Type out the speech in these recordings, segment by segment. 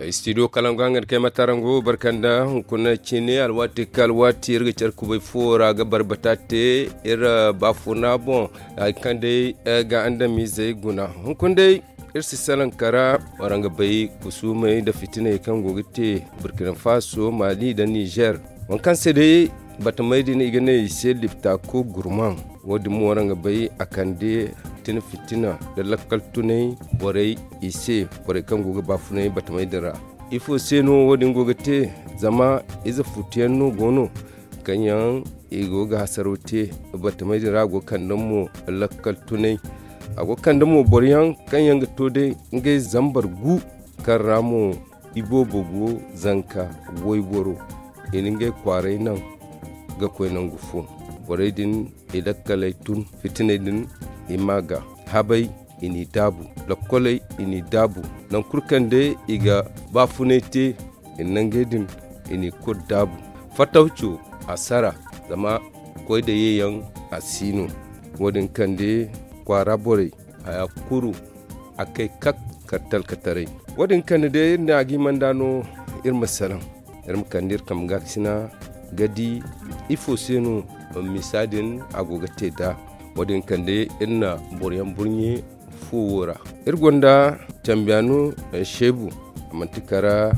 studio kalangangar kai matarango barkanda kuna chine alwati kalwati irga charku bai fora ga barbatate ira bafuna bon kande ga anda mize guna hunkunde irsi salan kara waranga bai kusumai da fitina kan gogite Burkina Faso Mali da Niger wankan sai dai batamai din igane sai lifta ko gurman wadi mu waranga bai akande tin fitina da lakal tunai borai ise borai kan goga bafunai batamai dira ifo seno wadi gogate zama iza futiyanno gono kanyan igoga hasarote batamai dira go kandanmu lakal tunai ago kandanmu boryan kanyan ga tode ngai zambar gu karamo ibo bogo zanka woyboro ininge kwarai nan ga koinan gufo borai din idakkalai tun fitinai din imaga habai ini dabu lakolai ini dabu nan kurkande iga bafunete inangedin ini ko dabu fataucho asara zama koi da yeyan asino wadin kande kwara bore aya kuru akai kak kartal katare wadin kande na gi mandano irma salam irma kandir kam gaksina gadi ifo seno misadin agogate da wadin kande inna boryan burnye fuwora irgonda tambiyanu shebu mantikara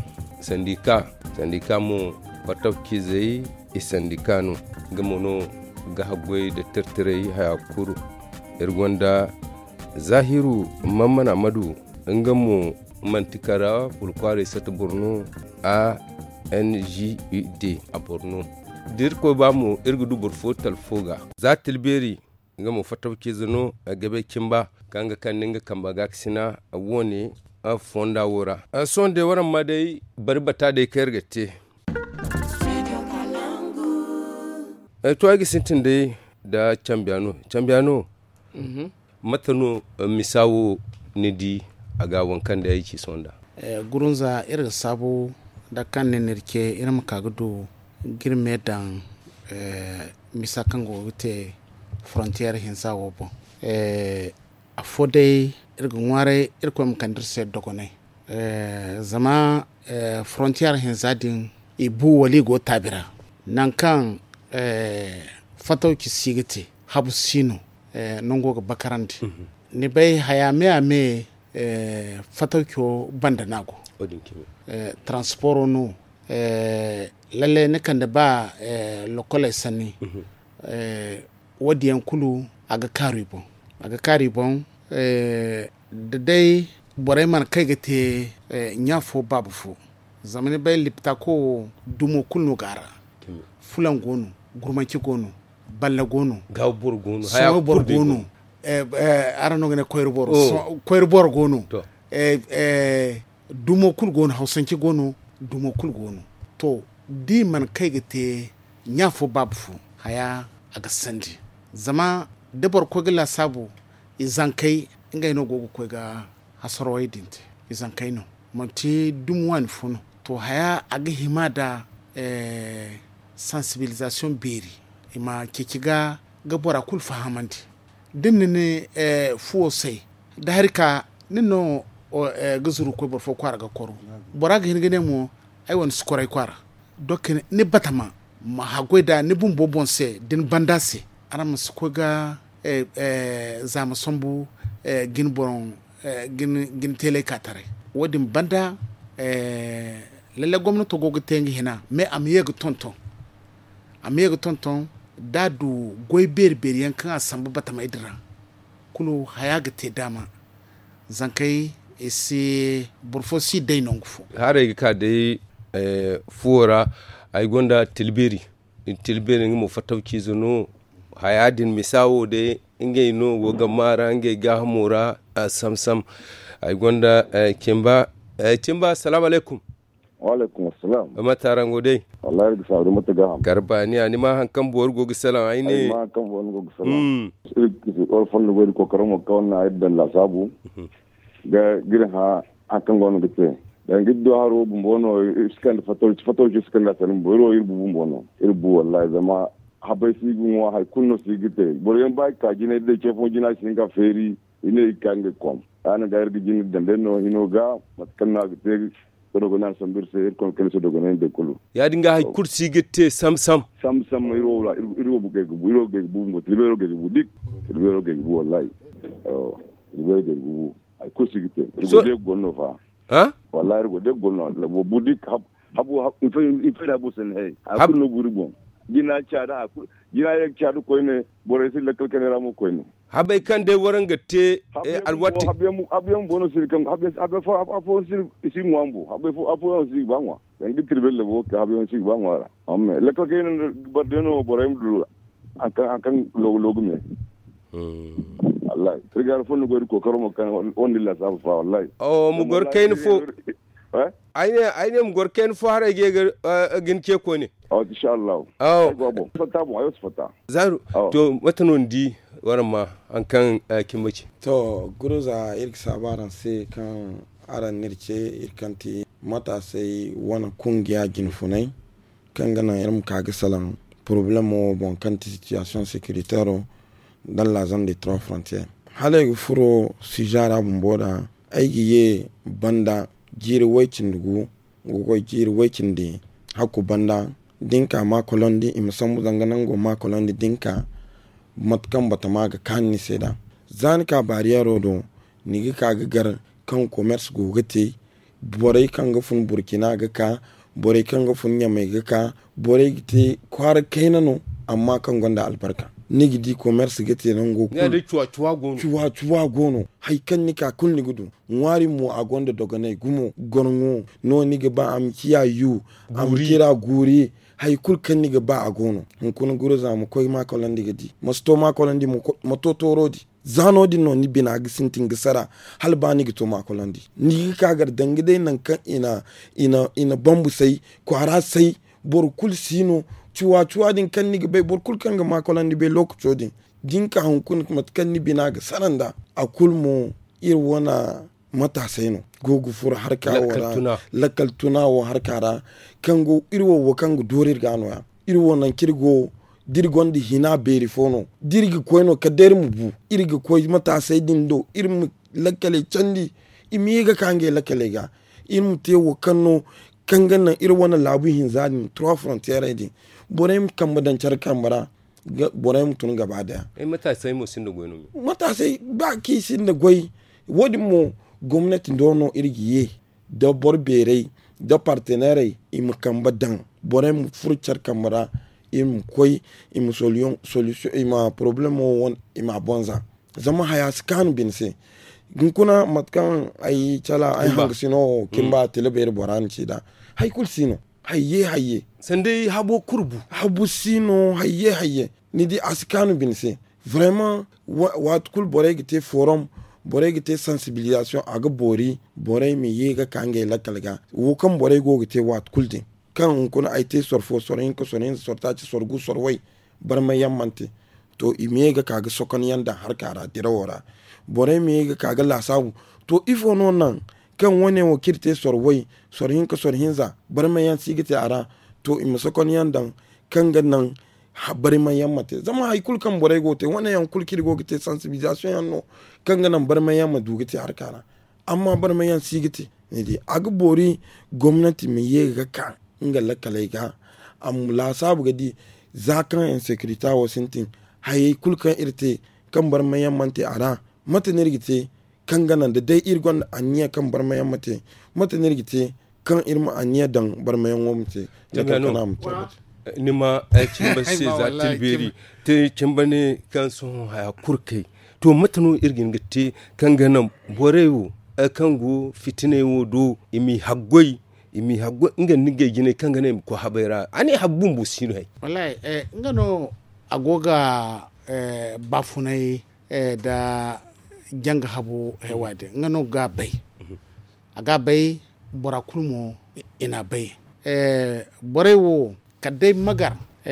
sandika mu patawki zai isandikanu gamono ga hagwai da tartare haya kuru irgonda zahiru mamman amadu ngamu mantikara bulkware sata borno a NGUD a borno dirko ba mu irgudu burfo talfoga za tilberi nga mu fatawke zano a gabe kimba kanga kaninga kamba gaksina a woni a fonda wora a sonde waran ma dai barbata dai kayargate to agi sintin dai da cambiano matano misawo nidi a gawon kan da yake sonda gurunza irin sabo da kan ne nirke irin makagudu girme dan misakan gote frontier hinsa wobo a fodai irgun ware irkom kandir se dogone zama frontier hinsa din ibu wali go tabira nan kan fatauki sigite habu sino nongo ga bakarandi ni bai hayame ame fatauki banda nago transport no lalle ne kan da ba lokolai sani wadiyan kulu aga karibon da dai borai man kai ga te nyafo babu fo zamani bai lipta ko dumo kulno gara fulan gonu gurmanki gonu balla gonu gawbor gonu haya bor gonu arano gane koyrbor gonu dumo kul gonu hausanki gonu dumo kul gonu to di man kai ga te nyafo babu fo haya aga sandi zama dabar ko gila sabu izan kai inga ino gogo ko ga hasarwai dinte izan kai no monti dumwan funo to haya aga himada sensibilisation beri ima kekiga gabora kul fahamandi dinne ne fuo sai da harka ninno gazuru ko bor fo kwara ga koro bora ga hingene mo ai won skorai kwara dokke ne batama ma hagoida ne bumbo bonse din bandase ana musko ga zama sombu gin boron gin tele katare wodin banda lalle gwamnati gogo tengi hina me amiyega tonton dadu goy berberi yankan asamba batama idra kulu hayaga te dama zankai isi burfosi dai nongufu hare ka dai fuora ay gonda tilberi ngi fatawki zono hayadin misawo de inge no woga mara inge gahmura samsam ay gonda kimba assalamu alaikum wa alaikum assalam matarango dai wallahi da sauri mata gaham garbani ani ma hankan bor gogi salam ai ne ma kan bor gogi salam ol fonno godi ko karamo kawna aydan la sabu ga girha akan gon gite dan giddo haro bumbono iskan fatol iskan la tan boro irbu bumbono irbu wallahi zama habai sigun wa hay kunno sigite boro ba ka jine de chefo jina singa feri ine ikange kom ana ga irgi jini dande no ino ga matkanna gite dogonan sambir se kon kele so dogonan de kulu ya dinga hay kursi gitte sam iro buge bu mo libero ge bu dik libero ge bu wallahi libero ge bu ay kursi gitte iro de gonno fa wallahi iro de gonno la bu dik habu ife da bu sen hay habu no guri bon gina chada gina yek chadu ko ne bore si lekal kenera mo ko ne habe kan de waranga te alwati habe bono sir kam habe fo sir ngwambu habe fo sir bangwa ngi tribel le bo habe sir bangwa amme lekal ken badeno bore mdu akan logo me wallahi trigar fo no gori ko karomo kan on dilla sa fa wallahi mu gor kayn fo ayne mu gor kayn fo hare ge gin ke ko ne inshallah fata mo ayo fata zaru to watanon di warma an kan kimbaci to guruza irk sabaran sai kan aran nirce irkanti mata sai wani kungiya ginfunai kan gana irin kaga salan problème bon kan situation sécuritaire dans la zone des trois frontières halay furo sijara bumboda aigi ye banda jiri waikin dugu gogo jiri waikin di haku banda dinka ma kolondi imsamu zanganango ma kolondi dinka matkan bata maga kan ni seda zan ka bariyaro do nigi ka gar kan commerce go gate borai kan ga fun burkina ga ka borai kan ga fun nyamai ga ka borai gite kwar kainano amma kan gonda albarka nigi di commerce gate nan go ya da chuwa gono hay kan ni ka kun ni gudu ngwari mu a gonda doganai gumo gongo no nigi ba am kiya yu am kira guri hay kul kan ni ba a gono hun kun guru za mu koy ma kolandi gadi masto ma kolandi mu moto torodi zano di no ni bina ga sintin gisara hal ba ni gito ma kolandi ni ka gar dangi dai nan kan ina bambu sai kwara sai bor kul sino chuwa din kan ni bai bor kul kan ga ma kolandi bai lokacin din jinka hun kun mat kan ni bina ga saranda a kul mu ir wana matasai no gogu fur harka wala lakal tuna wa harkara kango irwo wa kango dorir gano ya irwo nan kirgo dirgondi hina beri fono dirgi koyno kader mubu irgi koy matasai dindo irmu lakale candi imiga kange lakale ga irmu te wo kanno kangana irwo na labu hinzani trois frontières din borem kambadan charkambara borem tun gaba daya matasai mo sin da goyno matasai ba ki sin da goy wodi mo gwamnati dono irgiye da borberei da partenaire im kamba dan bore mu furchar kamara im koy im solution im problème won im bonza zama haya scan binse gunkuna matkan ay chala ay hangsino kimba teleber boran cida hay kul sino hayye sande habo kurbu habu sino hayye ni di askan binse vraiment wat kul bore gite forum bore gite sensibilisation aga bori bore mi yega kange lakalga wo kan bore go gite wat kulde kan kuna aite sorfo sorin ko sorin sorta ci sorgu sorwai bar mai yammante to imega kaga sokon yanda har kara dirawora bore mi yega kaga lasabu to ifo non nan kan wone wo kirte sorwai sorin ko sorhinza bar mai yan sigite ara to im sokon yandan kan gannan bari man yammate zama haikul kan bore gote wani yankul kirgo gite sensibilisation yanno kan ganan bar man yamma dugite har kana amma bar man yan sigite ne di aga bori gwamnati me ye ga kan inga lakalai ga am la sabu gadi zakan insecurity wa sintin haikul kan irte kan bar man yammante ara mata nirgite kan ganan da dai irgon aniya kan bar man yammate mata nirgite kan irma aniya dan bar man yammate daga kana mutane nima cimba se za tilberi te cimba ne kan son haya kurkai to matano irgin gitte kan ganan borewo kango fitinewo do imi haggoi inga nige gine kan ganan ko habaira ani habbun bu sino hay wallahi ngano agoga bafunai da janga habu hewade ngano gabai aga bai bora kulmo ina bai borewo kadai magar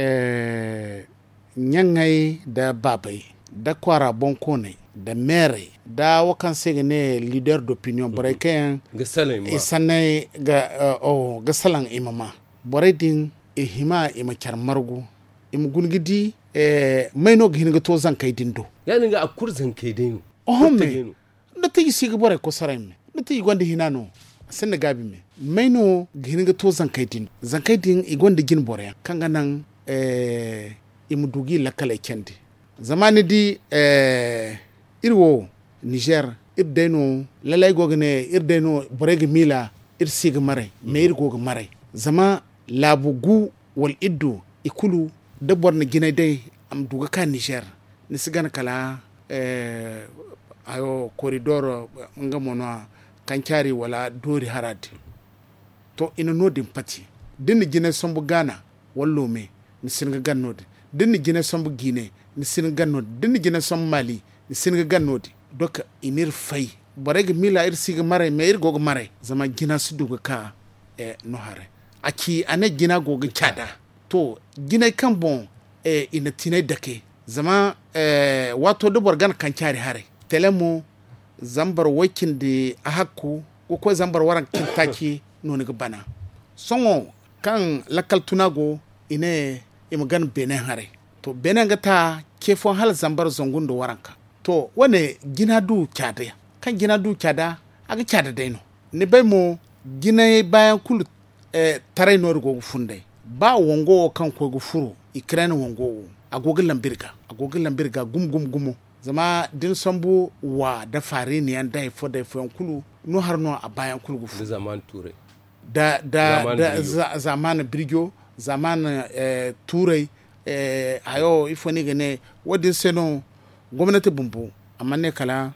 nyangai da babai da kwara bonko ne da mere da wakan sege ne leader d'opinion boray kayan isanai ga salan imama boray din ihima ima charmargu im gungidi maino ga hinga to zan kai dindo yani ga akur zan kai dinu me da tayi siga boray ko sarai me da tayi gonda hinano sin da gabi me maino giniga to zankai din igon da gin bore kanga nan imudugi lakale kendi zamani di irwo Niger irdeno lalai gogne irdeno boreg mila sig mare me irgo mare zama labugu wal iddu ikulu da borna gine dai am duga ka Niger ni sigana kala ayo corridor nga mono kankari wala dori haradi to ina nodin pati din gine sombu Ghana wallo me ni singa gannode din gine sombu Guinea ni singa gannode din gine sombu Mali ni singa gannode doka inir fay boreg mila siga mare me gogo mare zama gina su duga ka no hare aki ane gina gogo kada to gina kan bon ina tinai dake zama wato da borgan kan kyari hare telemo zambar wakin da a hakku ko zambar waran kintaki noni ga bana songo kan lakal tunago ine imagan benen hare to benen ga ta kefon hal zambar zongun da waranka to wane gina du kyada kan gina du kyada aga kyada daino ne bai mo gina bayan kulu tarai no go funde ba wongo kan ko go furu ikran wongo agogin lambirga gum zama din sambu wa da fare ne an dai fo da fo kulu no har no a bayan kulu gu zaman ture zaman birjo zaman ture ayo ifo ne gane wadin seno gwamnati bumbu amma ne kala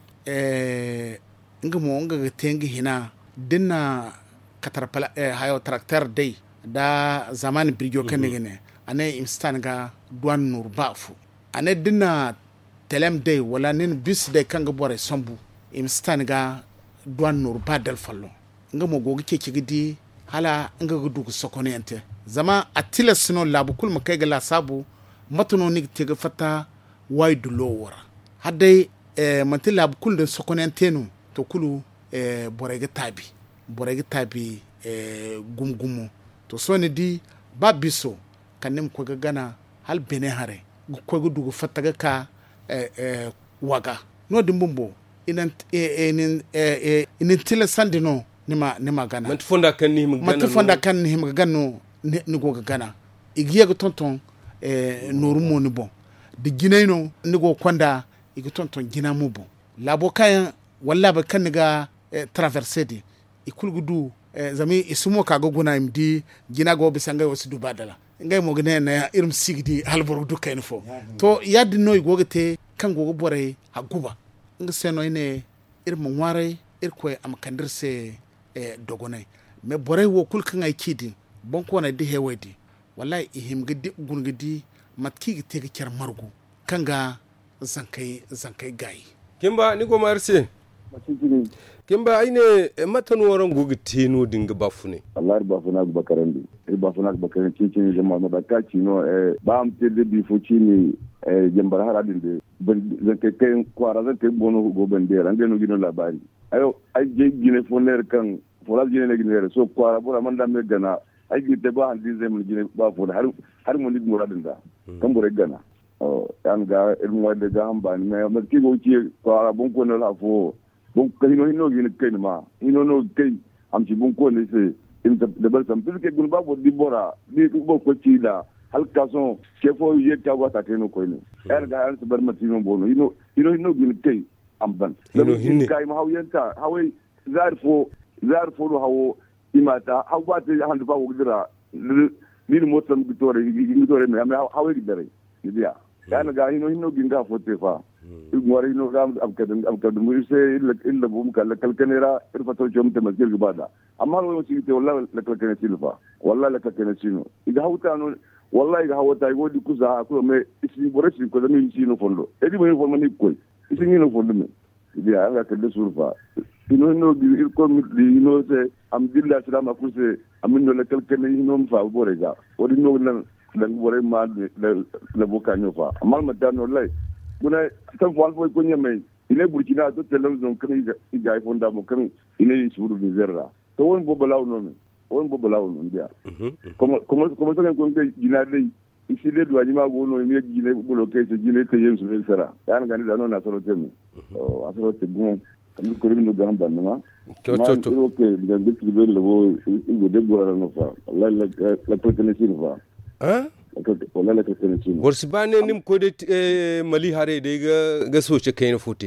nga tengi hina dinna katarpala hayo tractor dai da zaman birjo kan ne gane ane imstan ga duan nur bafu ane dinna telem day wala nin bis day kanga bore sombu imstan ga duan nur badal fallo nga mo gogi ke kigidi hala nga gudu sokone ente zama atila sino labu kul makai ga la sabu matuno ni tega fata waidu lowara hadai manti labu kul de sokone ente no to kulu bore ga tabi gumgumo to soni di ba biso kanem ko gana hal bene hare ko dugu fataga ka waga no dimbumbo inen tile sandi no nima gana mat fonda kan ni him gana ni go gana igiye go tonton norumo ni bon de gineno ni go kwanda igi tonton gina mu bon labo kayan walla ba kan ga traverser di ikulgudu zami isumo ka go guna imdi gina go bisanga wasu dubadala ngay mo gane na irum sigdi halboro du kayno fo to yaddi noy gogete kan gogo bore ha guba nga seno ine irum ware irko am kandirse dogonay me bore wo kul kan ay kidi bonko na di hewedi wallahi ihim gidi gun gidi matki gite ga kyar margu kanga zankai gayi kimba ni go marse kimba aine matan woron gugu teno dinga bafune wallahi bafuna bakarandi bafuna bakarandi cincin jama'a da ka cino ba am te de bifo cini jambar haradin de zan kai kwara zan kai bono go bandera an gano gino labari ayo ai je gine foner kan fola gine ne gine so kwara bura man da me gana ai gite ba handi zai mun gine ba fo har mun lig muradin da kan bure gana yan ga ilmu wadda ga hamba ni me ki go ci kwara bon ko na la fo bon kayino hino gine kayni ma hino no kay am ci bon ko ne se in da bar sam piske gun ba bo di bora di bo ko ci da hal kason ke fo ye ta wata kayno ko ne yan ga an bar matino bono hino gine kay am ban hino kay ma hawenta hawai zar fo do hawo imata haw ba te handu ba wudira ni motam gitore me am hawai dare dia yana ga hino ginga fote fa ngwari hino ga am se illa bum kala kalkanera irfato jom te masjid gubada amma lo ci te wallahi la kalkanera silfa wallahi la kalkanera sino iga hawta no wallahi ga hawta go di kuza ko me isi borasi ko da ni sino fondo edi mo fo mani ko isi ni no fondo me dia ga kede surfa hino gi ko mi hino se am dilla salama kurse amin no la kalkanera hino mfa borega wodi no dan bore ma le boka nyofa amal madano lay buna tan fo alfo ko nyame ile burkina to television kan iga fonda mo kan ile suru de zerra to won bo balaw non dia como to ko ngi gina dei isi le do anima go no mi gine bulo ke se gine te yem su sera yan gani da no na solo temi o asoro te gun kan ko rin do gamba na to ke da bitti be lebo igo de gora no fa wallahi la protein fa wallahi la protein borsi bane nim ko de mali hare de ga soce kai na fote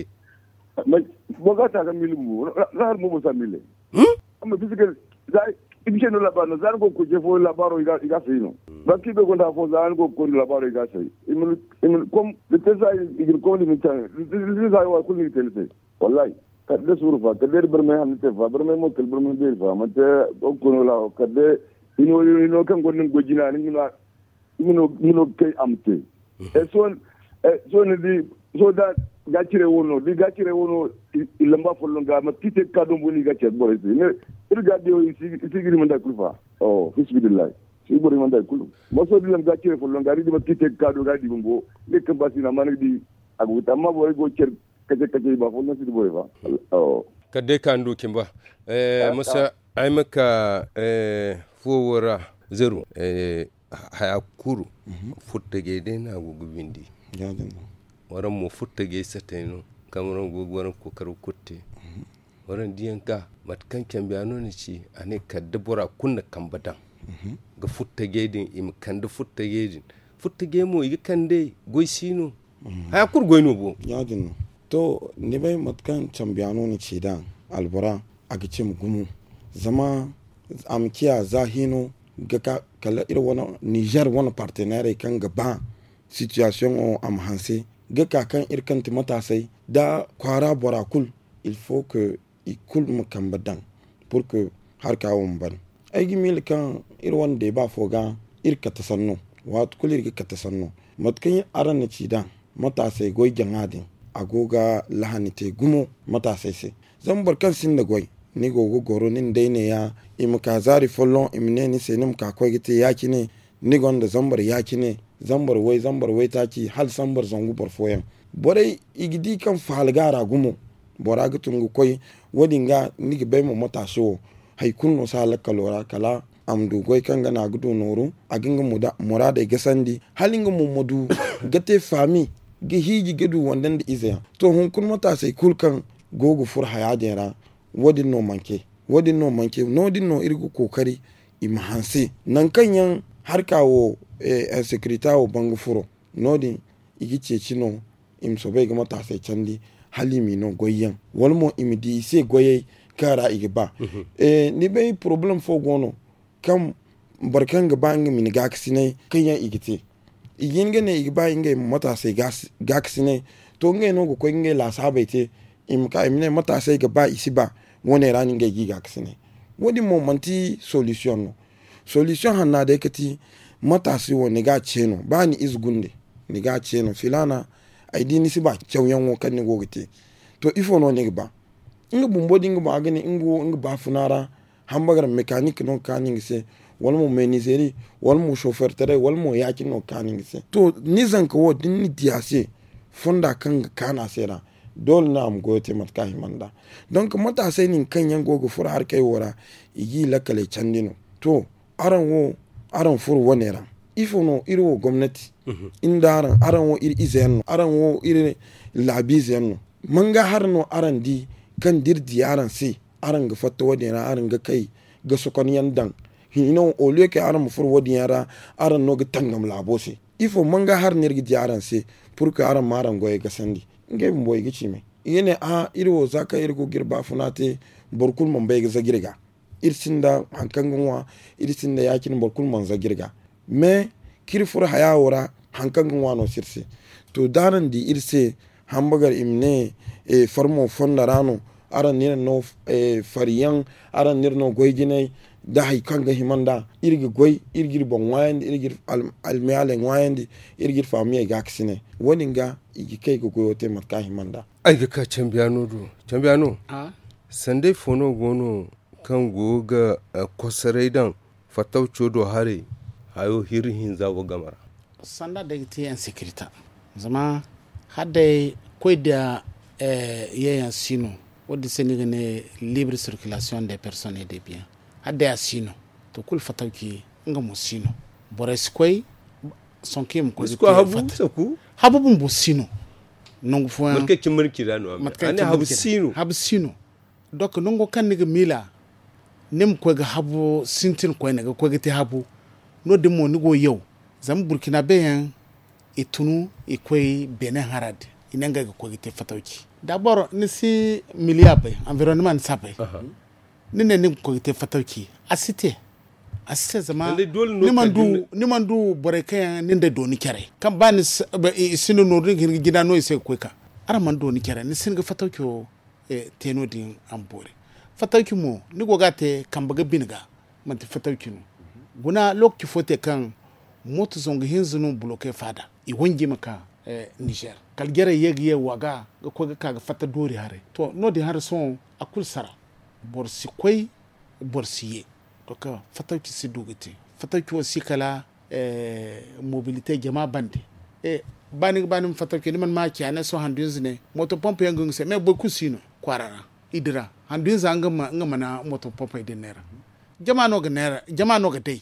mo ga ta ga milimu rar mo sa mile amma physical dai ibishe no labano zan ko je fo labaro iga sai no ba ki be gonda fo zan ko labaro iga sai imin kom de tesa igir ko ni mitan li sai wa kulli telse wallahi kadde surfa kadde berme hamte fa berme mo kel berme be fa mate ko no la kadde ino kan gonin gojina ni ino kay amte so ne di so da gacire wono ilamba folonga ma tite kado boni gacire boy ne irgade o sigiri manda kulfa bismillah sigiri manda kulu mo so dilam gacire folonga ri ma tite kado gadi bumbo le kan basina man di aguta ma boy go cer kaje ba fo nasi boy ba kadde kandu kimba musa ai maka fowara zero hayakuru futtage de na gugubindi waran mo futtage sateno kamaron gogwaran kokaru kutte waran diyanka matkan kambiyano ne ci ane kadde bora kunna kambadan ga futtage din im kande futtage mo yi kande goisino hayakur goino bo yadin to ne bai matkan kambiyano ne ci dan albora a gicin gumu zama amkiya zahino ga kala ira wani Niger wani partenaire kan gaba situation o am hanse ga kan irkan matasai da kwara borakul il faut que ikul mukambadan pour que har kawon ban aigi mil kan ira wani da ba foga irka tasanno wat kul irka tasanno matkan aran na ci dan matasai goy jangadin agoga lahani te gumo matasai sai zan barkan sin da goy ni gogo goro nin dai ne ya imka zari follon imne ni senim ka ko gite yaki ne ni gonda zambar yaki ne zambar wai taki hal sambar zangu barfoyan borai igidi kan falgara gumo bora gutungu koy wadinga ni bai mu matasho hay kunno sala kalora kala amdu goy kanga na gudu noru aginga murada gasandi halinga mu modu gate fami gi hiji gedu wandan da izaya to hun kun matasai kulkan gogo fur hayajera wadin no manke nodin no irgu kokari imhanse nan kanyan har kawo secretary o bangu furo nodin igi cecino im sobe ga mata sai candi halimi no goyen walmo imidi se goye kara igi ba ni bai problem fo gono kam barkan ga bangi min gaksine kanyan igite igin gane igi ba inga mata sai gaksine to ngai no ko ngai la sabaite imka imne mata sai ga ba isi ba wani rani ga giga kasine wani momenti solution hanna da kati matasi wani ga ceno ba ni izgunde ni ga ceno filana aidi ni si ba chawyan wo kan ni gogite to ifo no ni ba inga bumbo dinga ba gani inga ba funara hambagar mechanic no kaning se wal mo meniseri wal mo chauffeur tere wal mo yaki no kaning se to nizan ko din ni diase fonda kan kana sera dole na am goyote matka himanda donc matasai nin kan yan gogo fur har kai wora igi lakale candino to aran fur wanera ifo no iro gwamnati inda aran wo iri izen aran wo iri labi zen manga har no aran di kan dirdi aran si aran ga fatta wadina aran ga kai ga sokon yandan hino ole ke aran fur wadina aran no ga tangam labose ifo manga har nirgi di aran si pour que aran maran goye ga sandi ngai mboy gici me yene irwo zaka irgo girba funate borkul mon bay ga girga irsinda hankangunwa irsinda yakin borkul mon za girga me kirfur hayawora hankangunwa no sirse to daran di irse hambagar imne farmo fondarano aran nir no fariyan aran nir no goygine da hay kanga himanda irgi goy irgir bon wayande irgir almiale wayande irgir famiye gaksine woninga igi kai go goyote matka himanda ai ga chambiano sande fono gono kan goga kosarai dan fatau chodo hare hayo hirhin zawo gamara sanda da ti en securita zama hadde koy da yayan sino wodi senigane libre circulation des personnes et des biens hadde asino to kul fatauki nga mo sino bores koy sonke mo ko habu saku habu bumbo sino nongo fo marke kimar kirano ani habsino donc nongo kan niga mila nem ko ga habu sintin ko ne ga ko ga te habu no de mo nigo yow zam burkina be yan itunu ikoi bene harad inanga ga ko ga te fatawki d'abord ni si miliabe environnement sape ni ne ni ko ga te fatawki asite zama ni mandu boreke ni de doni kere kan ba ni sinu no rin gida no ise ko ka ara man doni kere ni sin ga fatawki o teno din ambore fatawki mo ni go gate kan baga binga man te fatawki no guna lokki fote kan moto zonga hinzunu bloke fada I wonji maka Niger kalgere yegi waga ko ga ka fata dori hare to no di har son akul sara borsi koy borsiye donc fatawki si dugati fatawki aussi kala mobilité jama bande bani fatawki ni man ma ki ana so handunz ne moto pompe yangu se mais beaucoup sino kwarara idira handunz ngama na moto pompe de nera jama no ga dai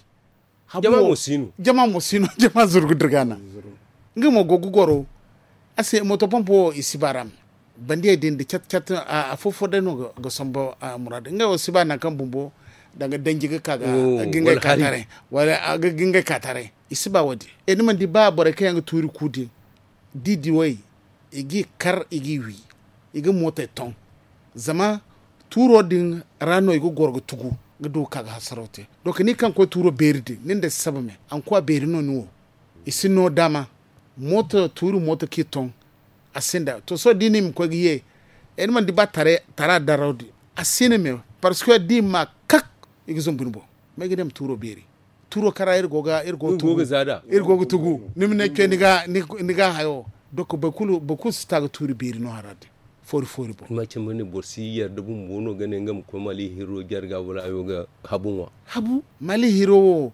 jama mo sino jama zurgu dirgana ngamo gogu goro ase moto pompo isibaram bandi din de chat a fofo de no go sombo murad ngawo sibana kan bumbo daga danjiga kaga ginga katare wala ginga katare isiba wadi ni man di ba bore kan turi kudi didi way igi kar igi wi igi mota ton zama turo din rano igo gorgo tugu gado kaga hasarote donc ni kan ko turo berdi ninde sabame an ko beri no no isino dama moto turu moto kiton asinda to so dinim ko giye en man di batare tara darodi asine me parce que di ma kak igizon bunbo megidem turo beri turo kara irgo zada irgo tugu nimne ke niga hayo doko bakulu sta turu beri no harade fori bo ma ce mani borsi yar da bun bono gane ngam ko mali hero jarga wala ayoga habu mali hero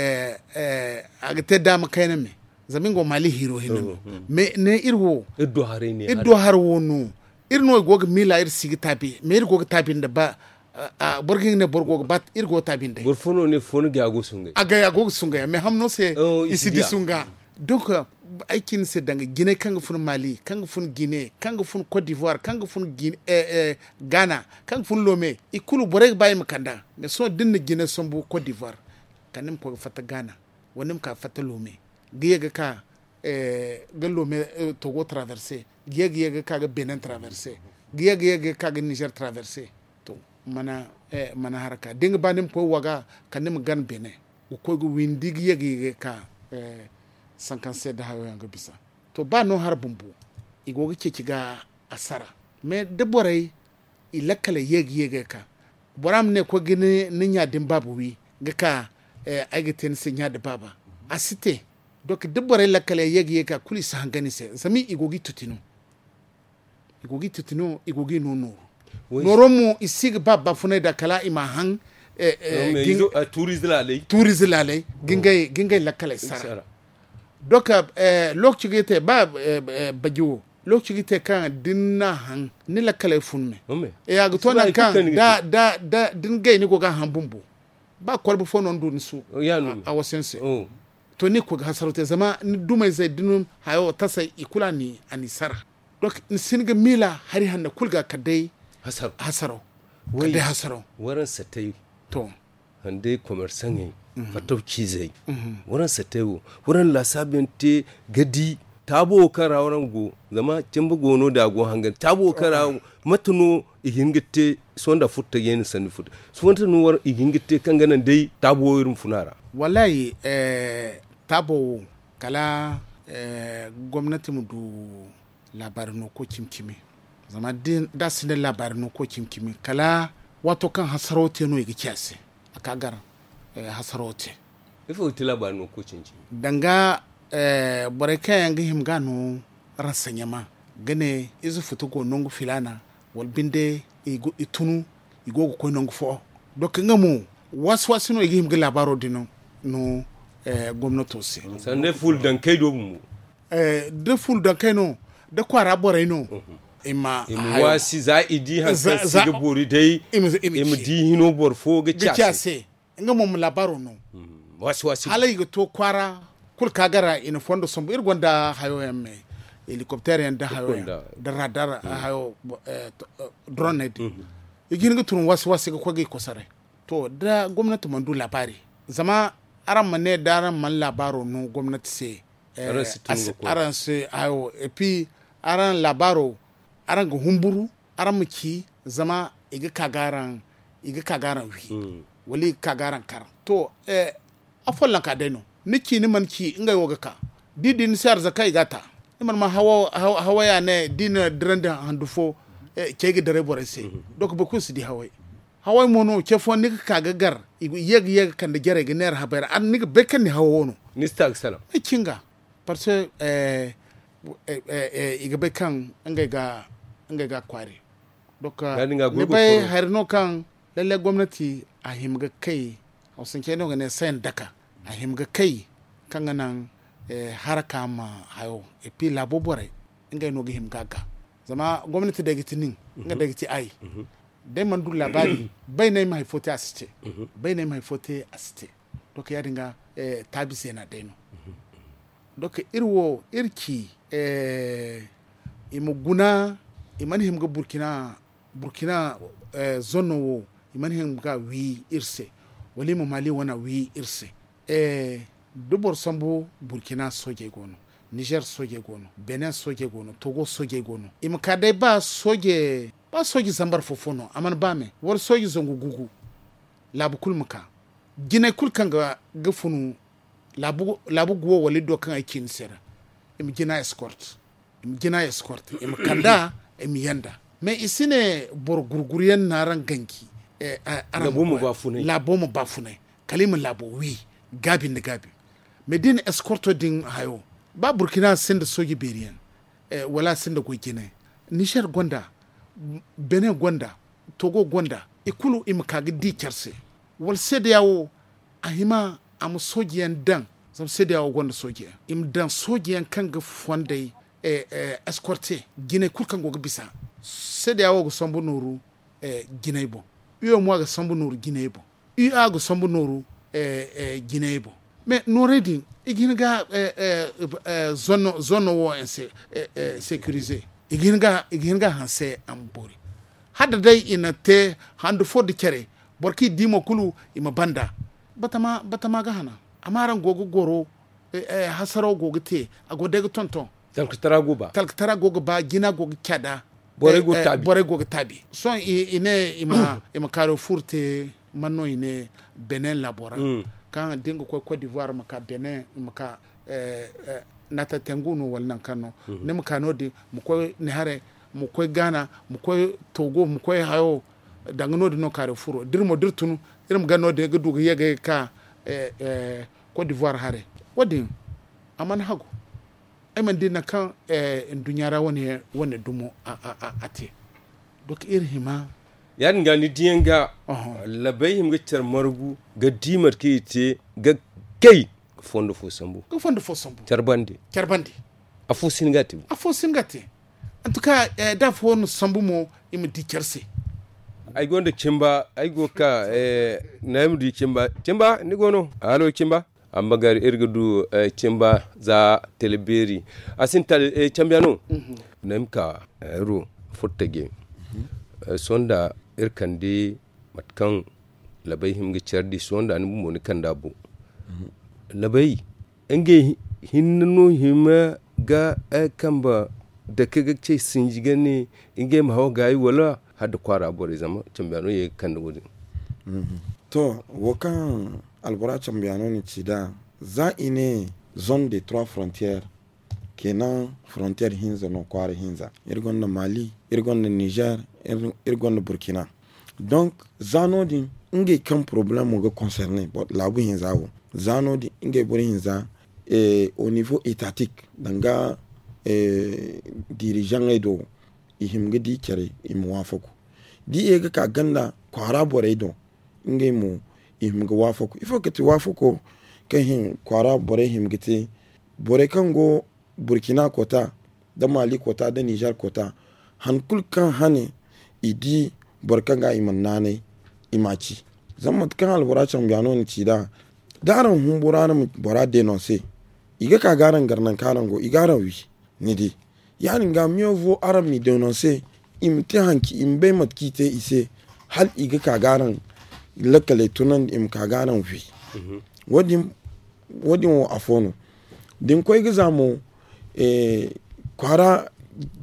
agate dama kayna me zamingo mali hero hinno me ne irwo iddo harwo no irno goga mila ir sigitabi me ir goga tabinde ba borgin ne borgo bat irgo tabinde borfono ne fono ga go sunga aga ya go sunga me hamno se isidi sunga donc aikin se danga Guinée kanga fun Mali kanga fun Guinée kanga fun Côte d'Ivoire kanga fun Ghana kanga fun Lomé ikulu boreg bay makanda mais so dinna Guinée sombu Côte d'Ivoire kanim ko fata Ghana wonim ka fata Lomé giyega ka ga Lomé Togo traverser giyega ka ga Benin traverser giyega ka ga Niger traverser to mana haraka dinga banim ko waga kanim gan Benin ko go windi giyega ka sankanse da hayo yanga bisa to ba no har bumbu igogi ke kiga asara me de borai ilakala yegi ka boram ne ko gine ninya din babu wi ga ka agiten sinya da baba asite donc de borai lakala yegi ka kuli sa hangani se sami igogi tutino igogi no noromo isig baba fune da kala ima hang tourisme lalay gingay lakala sara donc lokci te ba bajiwo lokci te kan dinna han ni la kala funme ya ga tona kan da din gay ni ko ga han bumbu ba kolbu fo non dun su a wasense to ni ko ga hasarote zama ni dumai zai dinum hayo tasai ikula ni anisara donc ni singa mila hari hanna kulga kadai hasaro kadai hasaro waran satai to hande commerçant fatauci zai wurin satewo wurin lasabin te gadi tabo kara wurin go zama cin bugo no da go hangan tabo kara matuno igingite sonda futta yen sani futta sonta no war igingite kan ganan dai tabo irin funara wallahi tabo kala gwamnati mu du labarin ko kimkimi zama din da sin labarin ko kimkimi kala wato kan hasarote no yake kiyase akagara hasarote ifo tila ba no kucinci danga boreka yanga himgano rasanyama gane izu futugo nongu filana wal binde itunu igogo ko nongu fo donc ngamu waswasi no yigi himga labaro dino no gomnato se sande ful dan kay do mu de ful dan kay no de kwara bore no ima wasi zaidi hansa siga bori dai im di hino bor fo ga chase nga mom labaro no wasi hala yigo to kwara kul kagara ina fondo sombo irgonda hayo yamme helicopter yan da hayo da radar hayo drone ne igin ga turun wasu ga kwage kosare to da gwamnati mandu labari zama aran mane daran man labaro no gwamnati se aran se ayo epi aran labaro aran ga humburu aran miki zama iga kagaran wi wali kagaran kar to afollan ka deno niki ni manki inga yoga ka didin sar zakai gata iman ma hawa ya ne dina dranda handufo kege dare borese donc beaucoup si di hawai mono chefo ni kaga gar yeg kan da gere gner habar an ni bekan ni hawo no ni stag salam kinga parce iga bekan ngai ga kware donc ne bai har no kan lalle gwamnati a himga kai hausan kenan ga ne sayan daka a himga kai kan nan haraka ma hayo e pi labo bore ngai no ga himga ga zama gwamnati da gitinin nga da giti ai dai man du labari bai nay mai fote asite donc ya dinga tabise na deno donc irwo irki imuguna iman himga burkina zono wo iman himga wi irse wali mu mali wana wi irse dubor sambo burkina soje gono Niger soje gono Benin soje gono Togo soje gono imkade ba soje zambar fofono aman bame war soje zongu gugu labu kulmuka gine kulkan ga gafunu labu guwo wali do kan aikin sera im gina escort imkanda im yanda me isine bor gurguriyan naran ganki labu mu bafune kalimin labu wi gabi ne gabi medin escort din hayo ba burkina sin da soji beriyan wala sin da gogine nishar gonda benin gonda togo gonda ikulu imkagi dikerse wal sede yawo ahima am sojiyan dan zam sede yawo gonda sojiya im dan sojiyan kan ga fonde escorte gine kulkan goga bisa sede yawo go sombu nuru ginebo iyo mo ga sombu nuru ginebo iyo go sombu nuru ginebo mais noredi iginga zone wo sécurisé iginga hanse ambori hada dai ina te handu fodi kere borki dimo kulu ima banda batama ga hana amaran gogo goro hasaro gogo te agode go tonton talktara gogo ba gina gogo kada bore gogo tabi so ine ima karo furte manno ine Benin labora kan dingo ko Côte d'Ivoire maka Benin maka nata tenguno walnan kano ne maka no di muko ne hare muko Ghana muko Togo muko hayo dangano di no Carrefour dirmo dirtunu irim gano de gudu yega ka Côte d'Ivoire hare wadi aman hago ay man dinna kan dunyara woni dumo ate dok irhima yan ga ni dianga labayhim ga tar margu ga dimar ke te ga kai fondo fo sambu charbandi afo singati en tout cas da fo sambu mo imi dikerse ay gonda kimba ay go ka nam di kimba ni gono allo kimba ambagar irgudu kimba za teleberi asintal champiano namka ro fotage sonda irkande matkan labai himga chardi sonda ni mo ni kanda bu labai enge hinno hima ga kamba da kaga ce sinjiga ne inge ma hawa gayi wala hada kwara bore zama champiano ye kanda wudi to wakan albora champiano ni cida za ine zone des trois frontières kenan frontière hinza no kwara hinza irgon na Mali irgon na Niger irgon na Burkina donc zanodi inge kan problème go concerné but labu hinza wo zanodi inge bori hinza au niveau étatique danga dirigeant edo ihimge di kere imwafoko di ega ka ganda kwara bore do inge mu ihimge wafoko il faut que tu wafoko ke hin kwara bore himgite bore kango Burkina kota da Mali kota da Niger kota hankul kan hane idi borkanga imannane imaci zammat kan albora champiano ni cida daran humbura na bora denoncer iga ka garan garnan karango igaran wi ni di yani ga miyo vo aram mi denoncer imte hanki imbe matkite ise hal iga kagaran lakale tunan im kagaran wi wadin wo afono din koy gizamo kwara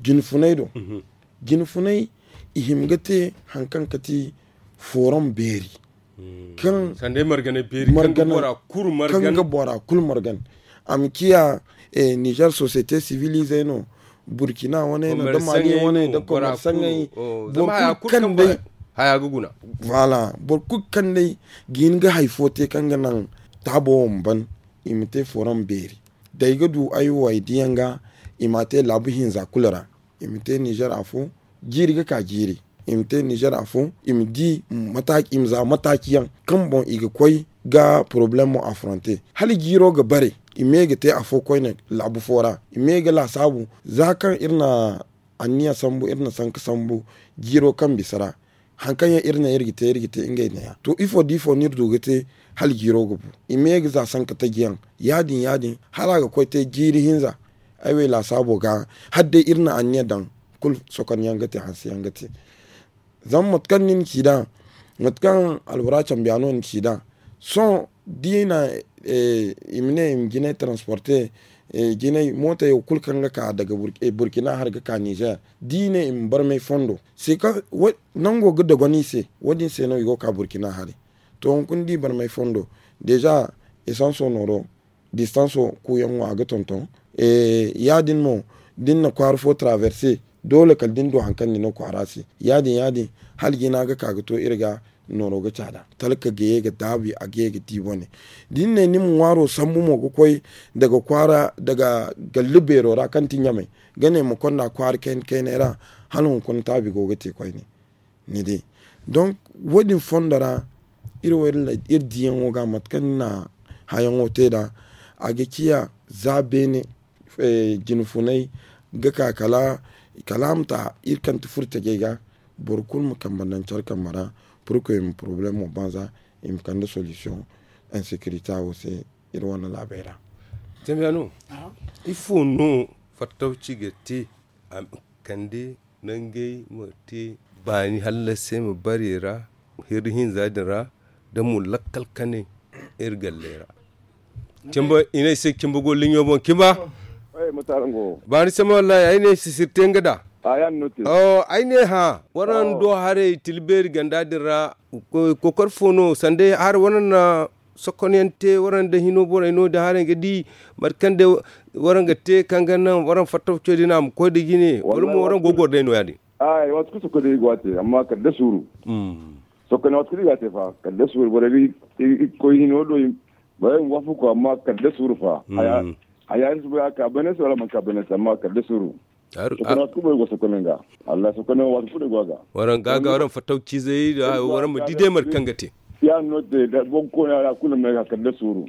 ginfunai ihimgate hankan kati forum beri kan sande margane beri kan bora kul margan am kiya Niger société civilisée no Burkina wane no da Mali wane da kuma sangai kan dai haya guguna voilà borku kan dai ginga haifote kan ganan tabo ban imite forum beri daiga du ayuwa idiyanga imate labu hinza kulara imite Niger afo jiri ka jiri imte Niger afo imdi mataki imza matakiyan kan bon iga koy ga problème affronter hali giro ga bare imege te afo koy ne labu fora imege la sabu zakan irna aniya sambu irna sanka sambu giro kan bisara hankan ya irna irgite ingai ne ya to ifo nirdu gate hal giro gubu imege za sanka ta giyan yadin hala ga koy te giri hinza aiwe la sabo ga hadde irna aniya dan kul sokan yangate hansi yangate zan matkan nin kida matkan albura chambiano nin kida son dina imne imgine transporter gine mota yo kulkan ka daga Burkina har ga Niger dine im bar mai fondo sai ka nango gudda goni se wadin sai no yo ka Burkina hari to kun di bar mai fondo déjà essence sonoro distance ku yan wa ga tonton yadin mo din na kwar fo traverser dole kal din do hankan ni no kwarasi yadin hal gina ga kaga to irga noro ga cada talka ga ga dabi a ga dibone din ne nim waro sambu mo ko koy daga kwara daga gallubero ra kan tinya mai gane mo konna kwar ken era halon kon tabi go ga te koy ni de donc wodin fondara irwel irdiyan ga matkan na hayan hoteda a ga kiya zabene jinfunai ga kalamta irkan tufurta ga borkul mu kambanan charkan mara pour que un problème au banza im kande solution insécurité aussi irwana labera tembiano il faut nous fataw cigati am kande nange moti bani halla sai mu barira hirhin zadira da mu lakkal kane irgallera kimba ina sai kimba golin yobon kimba mutarango bani sama wallahi ai ne sisirten gada ayan notice aine ha waran do hare tilber ganda dira ko korfono sande har waran na sokonente waran da hino bora ino da hare gadi markande waran gatte kanga nan waran fataw chodina am ko de gine waran gogor de no yadi ay wat ku ko de gwate amma ka da suru sokone wat ku gate fa ka da suru bora bi ko hino do bayan wafu ko amma ka da suru fa aya su ba ka bane so la man ka bane amma ka da suru sokone ku boy go sokone nga Allah sokone wat ku de goga waran gaga waran fatauci zai da waran mu dide mar kangate ya no de da bonko ya kula me ka da suru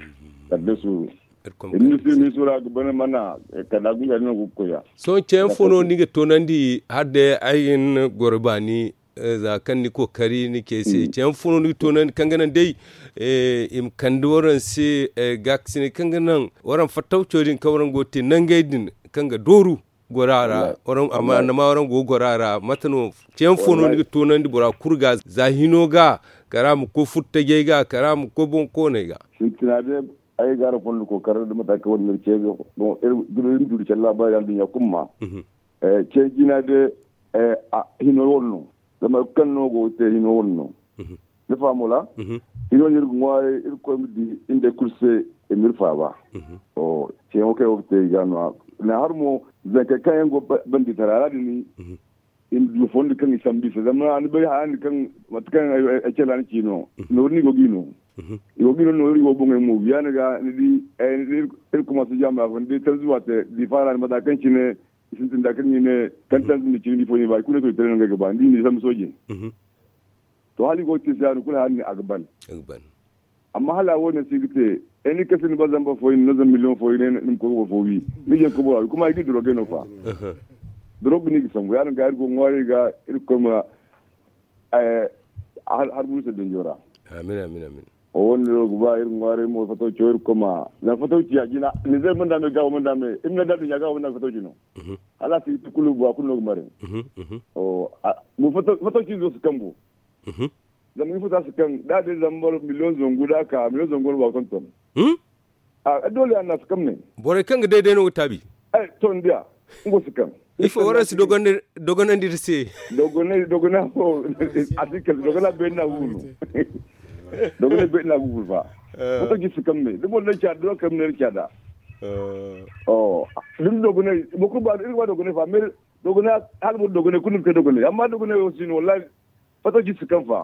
ni sura ga bane mana ka da gunga ne ku ya so chen fono ni ga tonandi hadde ayin gorbani za kan ni kokari ni ke se chen fono ni tonan kanganan dai im kandoran se gaksini kanganan waran fataucodin kawaran gote nan gaidin kanga doru gorara oran amma na ma oran go gorara matano chen fono ni tonan di bora kurga zahino ga karam ko futta ge ga karam ko bon ko ne ga tinade ay gara fon ko karar da mata ka wannan ce go gurin duri challa ba yal dunya kumma ce gina de hino wonno dama kan no go te hino wonno ne famula hino ni ngwai il ko di inde kurse e mirfa ba o ce o ke o te ganwa na harmo zaka kayan go bandi tarara ni in du fondi kan sambi se zama an bai han kan matkan a ce lan kino no ni go gino yo gino no ri go bonga mu yana ga ni il kuma su jamba ko ndi tel zuwa te di fara ma da kan kine sin tin da kan ne kan tan ni kini fo ni ba kuna to tere ga ba ni sam soje to hali go ti zanu kula han ni agban amma hala wona sigite eni kasin bazan ba fo ni zan million fo ni nim ko fo wi ni je ko bo kuma yi dro geno fa drog ni gisan yaran ga go ngori ga irko ma har musa den jora amin o woni ro ba irin ngware mo fato choir kuma na fato ci ajina ni zai mun da me gawo mun da me imna da dunya gawo mun da fato jino ala fi tukulu ba kun no mare o mu fato ci zo su kambu da mun fita su kan da zambar miliyon zongu da ka miliyon zongu ba kon ton a dole an su kam ne bore kan ga daidai no tabi ton dia ngo su kan ifo wara su dogon ndirse dogona ho article dogona be na wulu dogona be na wulu ba ko gi su kam ne dum na cha do kam ne cha da dum dogona boku ba irwa dogona fa mer dogona halbu dogona kunum ke dogona amma dogona yo sin wallahi fato gi su kan fa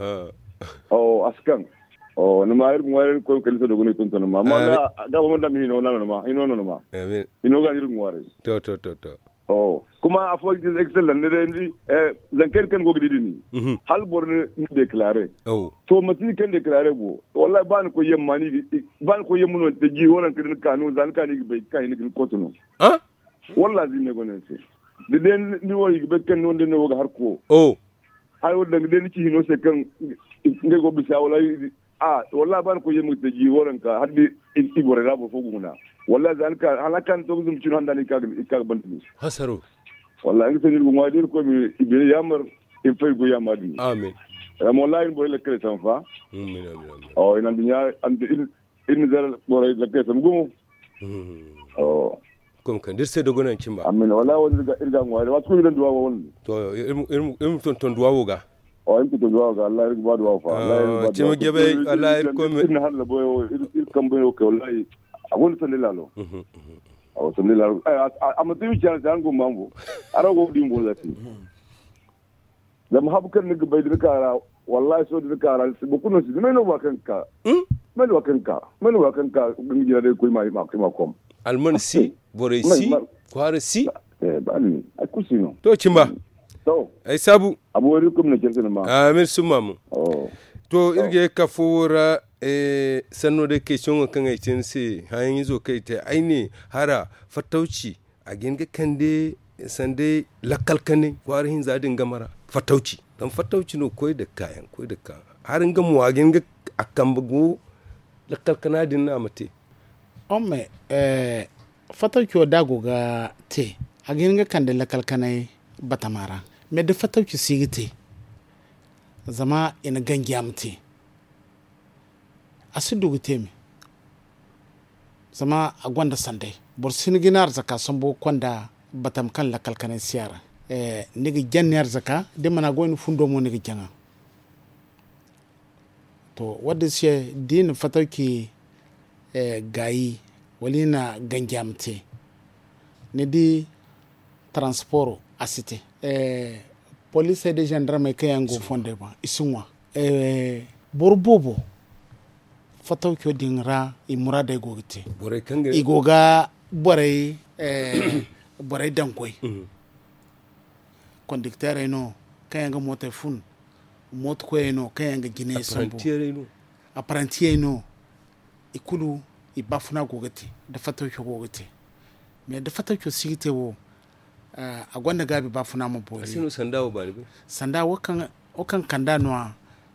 askan no ma irin wayar ko kalisa dogona tun tun ma amma da ba mun da mi no na ma ino no ma amen ino ga irin wayar to kuma a fo excellent ne rendi zanker kan go gidi ni hal borne déclarer to mati kan déclarer bo wallahi ban ko yemmani ban ko yemmuno te ji wonan kan kanu zan kan ni be kan ni ko to no wallahi zine go ne se de den ni wo yi be kan non de no ga har ko ay wo dang den ci hino se kan nge go bisa wallahi wallahi ban ko yemmu te ji wonan ka haddi ibore rabo fo guna wallahi zalika halakan to zum cin handa ni ka bantu hasaru wallahi ngi senir mo wadir ko mi ibe yamar in fay go yamadi amen wallahi bo le kre tan fa amen ina dunya and in zal bo le kre tan gumo kom kan dirse dogo nan cimba amen wallahi woni irga ngware wat ko den duwa won to irum ton duwa woga in to duwa ga Allah irga duwa fa wallahi cima gebe wallahi ko mi in halla boyo kam boyo ko wallahi agun sanilalo sanilalo amatu ci an go mambo arago dimbo lati dam habkan ni gbe dirkara wallahi so dirkara bu kuno si meno wakanka meno wakanka ngi jira de koy mai ma kom alman si bore si kware si bani akusino to cimba to ay sabu abori kum na jertena ma amin sumamu to irge kafura sanno da question kan ai tinsi hayin yizo kai ta aini hara fatauci a ginga kande sande lakalkane kwarihin zadin gamara fatauci dan fatauci no koy da kayan harin ga mu a ginga akan bugu lakalkana din na mate omme fatauci o dago ga te a ginga kande lakalkane batamara me da fatauci sigite zama ina gangiya mute asidugu temi zama a gwanda sande borsin ginar zaka sambo kwanda batam kan la kalkanen siyara nigi janniyar zaka de mana goyin fundo mo nigi janga to wadda siya din fatauki gayi walina gangiamte ne di transport asite police de gendarme kayango fonde ba isunwa borbobo fataw kyo dingra imurada gogite bore kange igoga bore bore dankoy conducteur eno kayanga moto fun moto ko eno kayanga gine sambo apprenti eno ikulu ibafuna gogite da fataw kyo gogite me da fataw kyo sigite wo a gwanda gabi bafuna mo bore asino sandawo bari sanda wakan kanda no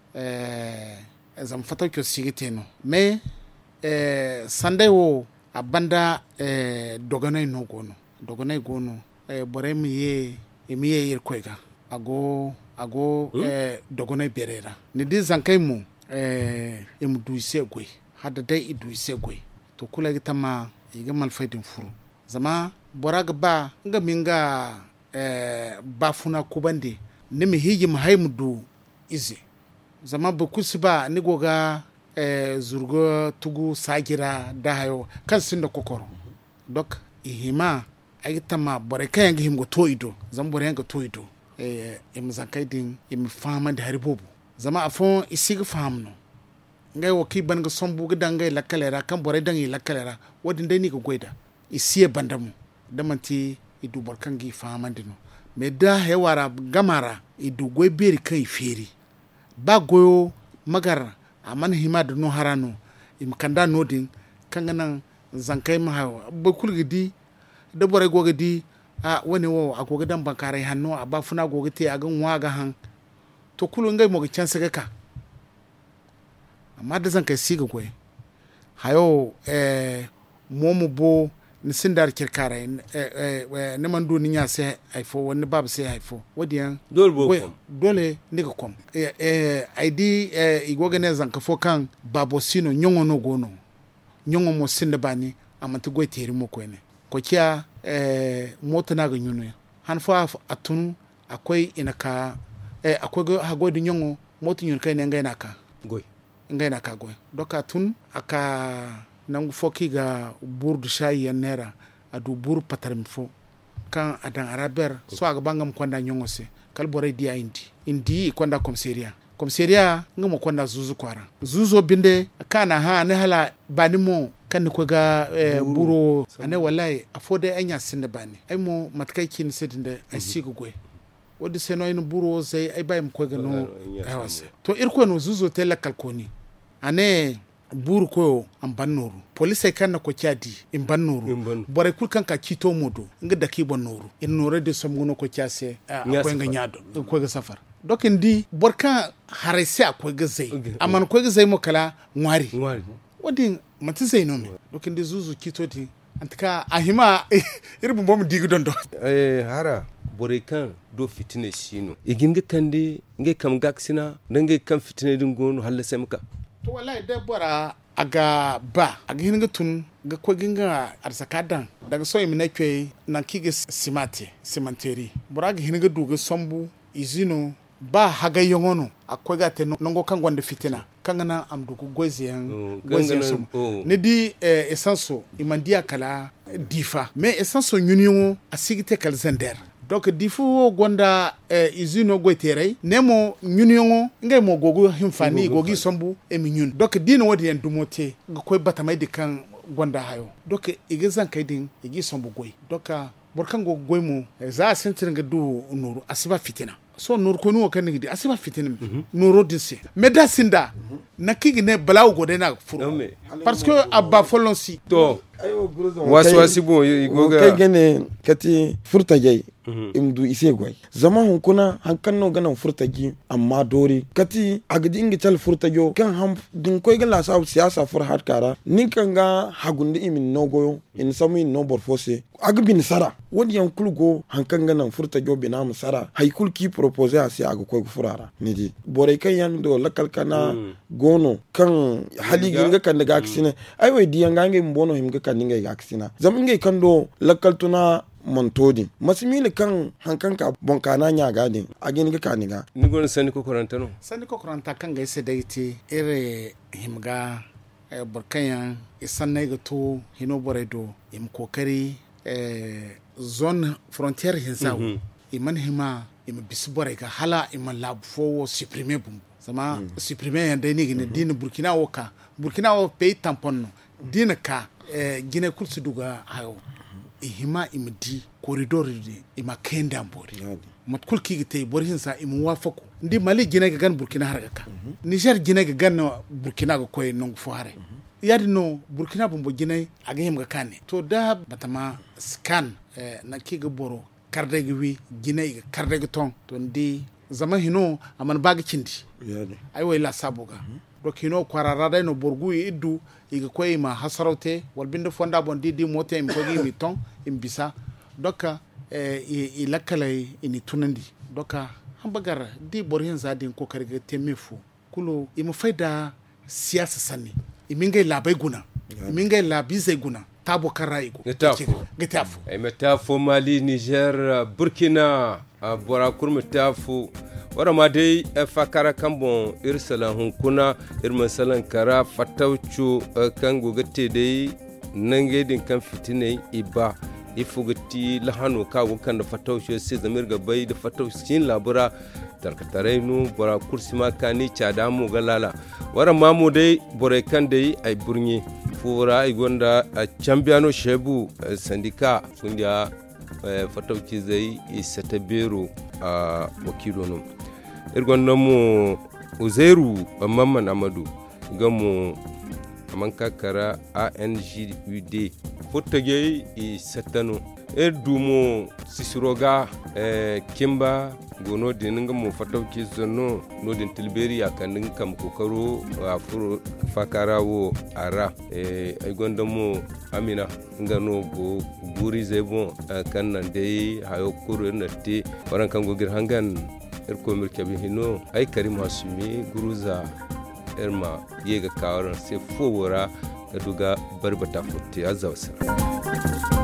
zam fataw kyo sigite no me sanda wo abanda doganay no gono bore mi ye yer koyga ago doganay berera ni di zankay mu em duise goy hada dai iduise goy to kula gitama yiga malfaidin furu zama boraga ba nga minga bafuna kubande nimi hiji mahaimudu izi zama bukusiba ni goga zurgo tugu sagira dahayo kan sinda kokoro dok ihima agitama bore kayangi himgo toido zam bore yanga toido imzakaidin imfama da haribobu zama afon isig famno ngai woki banga sombu gidanga lakalera kan bore dangi lakalera wadin dai ni go goida isiye bandamu damanti idu barkangi famandino me da hewara gamara idu goy beri kai feri ba goyo magar aman himad no harano imkanda nodin kanganan zankai ma ba kulgidi da bore gogidi wani wo agoga dan bankare hanno aba funa gogite agan waga han to kulun ngai mo chanse ka amma da zan kai siga goy hayo momu bo ni sindar kirkara ne man do ni nya se haifo wani babu sai haifo wadiyan dole ni ga kom ID igoga ne zan ka fo kan babo sino nyongo no gono nyongo mo sinda bani amanta goy teri mo ko ne ko kiya mota na ga nyunu han fa atun akwai inaka akwai hagodi nyongo mota nyun kai ne ngai naka goy doka tun aka nangu foki ga burdu shayi ya nera adu buru patarim fo kan adan araber so aga bangam kwanda nyongo se kalbore dia indi kwanda komiseria ngamo kwanda zuzu kwara zuzo binde kana ha ne hala banimo kan ko ga buru ane wallahi afode anya sinde bani ay mo matkai kin sedinde ay sigo goy wodi seno ino buru sai ay bayim ko ga no awase to irko no zuzo tele kalkoni ane buru ko an bannoru police kan na ko kyadi in bannoru bore kul kan ka kito modo nga daki bannoru in nore de somguno ko kyase akwai nga nyado ko ga safar dokin di borka harese akwai ga zai amman ko ga zai mo kala ngwari wodi mati zai no me dokin di zuzu kito di antka ahima irbu bom digi dondo hara bore kan do fitine shino iginga kandi nge kam gaksina nange kam fitine dun gonu halle semka to wallahi da bora aga hinga tun ga ko ginga arsakadan daga so yimi nakwe na kige simanteri bora ga hinga duga sombu izino ba haga yongono akwai ga te nongo kan gonda fitina kan na amdugo goziyan sum ne di esanso imandia kala difa me esanso nyunyo asigite kal zender donc difu gonda izino goitere nemo nyunyo ngay mo gogo himfani gogi sombu eminyun donc dino wodi en dumote ko batamay de kan gonda hayo donc igezan kaydin igi sombu goy donc borkan go goy mo za sentir nga du nuru asiba fitina so nur ko nu kan ngi asiba fitina nuru disse meda sinda nakigi ne balaw go de na furu parce que abba folonsi to waswasi bon igoga kagene kati furta jay imdu ise goy zaman hun kuna hankan no ganan furtaji amma dori kati agdi ingi tal furtajo kan ham din koy gala sa siyasa fur hat kara nin kan ga hagundi imin no goyo in sami no borfose agbin sara wodi yan kulgo hankan ganan furtajo binam sara haykul ki proposer asi ag koy furara nidi bore kan yan do lakal kana gono kan hali ginga kan daga aksine ay we diyan ga ngi mbono himga kan ngi ga aksina zaman ngi kan do lakal tuna montodi masimili kan hankan ka bonkana nya gadin agin ga kaniga nigon sani ko koranta kan ga ise daiti ire himga burkanya isanne ga to hino boredo im kokari zone frontière hinsawo iman hima im bisbore ga hala iman lab fo supprimer bum sama supprimer yanda ni gine din burkina wo pay tampon din ka gine kulsu duga hayo ihima imdi corridor di ima kenda mbori matkul ki gite borhin sa imu wafako ndi mali gine ga gan burkina harga ka niger gine ga gan burkina ga koy non fo hare yadi no burkina bombo gine aga him ga kane to da batama scan na ki ga boro karde gi wi gine ga karde ga ton to ndi zama hino aman bagi cindi ay way la sabuga do kino kwararada no borgu iddu iga koy ma hasarote wal bindu fonda bon di mote im ko gi mi ton im bisa doka i lakalay ini tunandi doka hambagar di borhin zadin ko karga temefu kulo im faida siyasa sanni imingay labai guna imingay labi zai guna tabo karaigo getafu ay metafu Mali Niger Burkina borakur metafu wara ma dai fakara kambon irsalan hunkuna irmasalan kara fataucu kan gogate dai nange din kan fitine iba ifugati lahano kawo kan da fataucu sai zamir gabai da fataucin labura tarkatare nu bora kursi makani cada mu galala wara ma mu dai bore kan dai ai burnye fura ai gonda champiano shebu sandika kundiya fatauci zai isata bero a wakilono irgon namu Uzairu Mamman Amadu gamu aman kakara ANGUD fotage i satano dumo sisiroga kimba gono dinin mu fatauki zonno no din tilberi akanin kam kokaro afuro fakarawo ara ay gonda mu amina ngano go guri zebon kan nan dai hayo kuro natti waran kan go gir hangan ko mirke bi hino ay karim hasumi guruza erma yega kawaran se fowora duga barbata futti azawsa